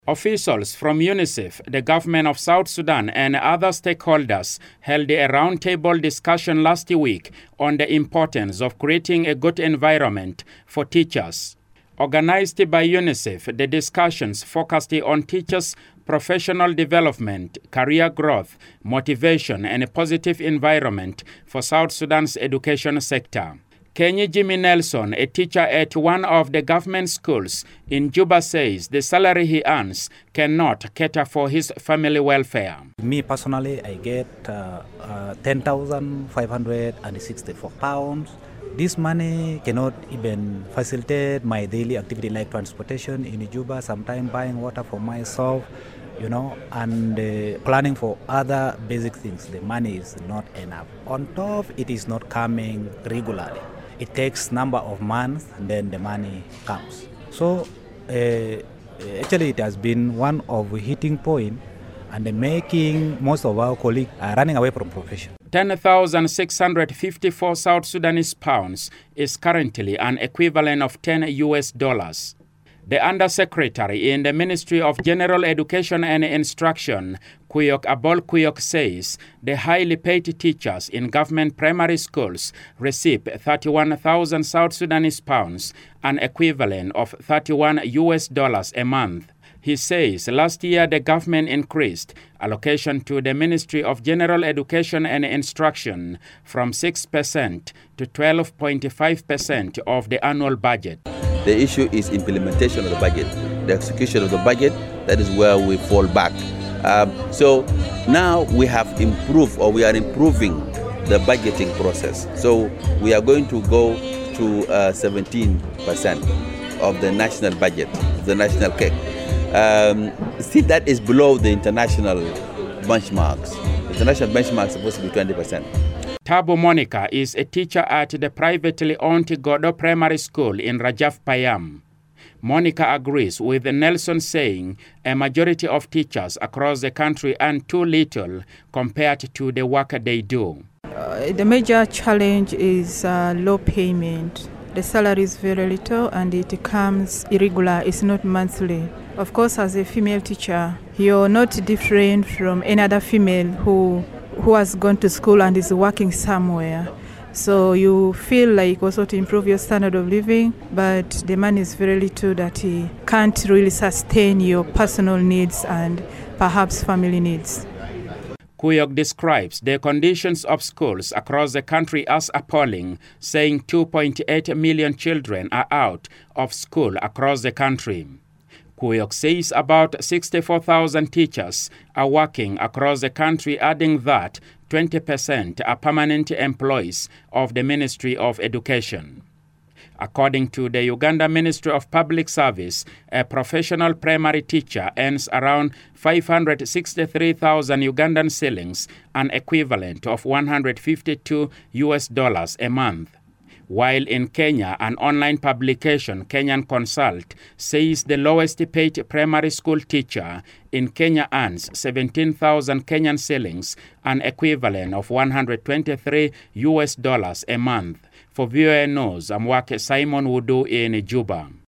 Officials from UNICEF, the government of South Sudan, and other stakeholders held a roundtable discussion last week on the importance of creating a good environment for teachers. Organized by UNICEF, the discussions focused on teachers' professional development, career growth, motivation, and a positive environment for South Sudan's education sector. Kenyi Jimmy Nelson, a teacher at one of the government schools in Juba, says the salary he earns cannot cater for his family welfare. Me personally, I get 10,564 pounds. This money cannot even facilitate my daily activity like transportation in Juba, sometimes buying water for myself, and planning for other basic things. The money is not enough. On top, it is not coming regularly. It takes number of months and then the money comes. So actually it has been one of the hitting point and making most of our colleagues are running away from profession. 10,654 South Sudanese pounds is currently an equivalent of $10. The Undersecretary in the Ministry of General Education and Instruction, Kuyok Abol Kuyok, says the highly paid teachers in government primary schools receive 31,000 South Sudanese pounds, an equivalent of $31 a month. He says last year the government increased allocation to the Ministry of General Education and Instruction from 6% to 12.5% of the annual budget. The issue is implementation of the budget, the execution of the budget. That is where we fall back. So now we have improved, or we are improving the budgeting process. So we are going to go to 17% of the national budget, the national cake. Still, that is below the international benchmarks. The international benchmark is supposed to be 20%. Tabo Monica is a teacher at the privately owned Godo Primary School in Rajaf Payam. Monica agrees with Nelson, saying a majority of teachers across the country earn too little compared to the work they do. The major challenge is low payment. The salary is very little and it comes irregular, it's not monthly. Of course, as a female teacher, you're not different from any other female who has gone to school and is working somewhere. So you feel like also to improve your standard of living, but the money is very little that it can't really sustain your personal needs and perhaps family needs. Kuyok describes the conditions of schools across the country as appalling, saying 2.8 million children are out of school across the country. Kuyok says about 64,000 teachers are working across the country, adding that 20% are permanent employees of the Ministry of Education. According to the Uganda Ministry of Public Service, a professional primary teacher earns around 563,000 Ugandan shillings, an equivalent of $152 a month. While in Kenya, an online publication, Kenyan Consult, says the lowest paid primary school teacher in Kenya earns 17,000 Kenyan shillings, an equivalent of $123 a month. For VOA News, I'm Simon Wudu in Juba.